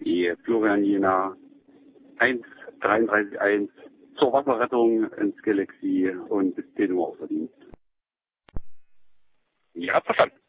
SE Florian Jena 1-33-1 zur Wasserrettung ins Galaxy und bis 10 Uhr außer Dienst. Ja, verstanden.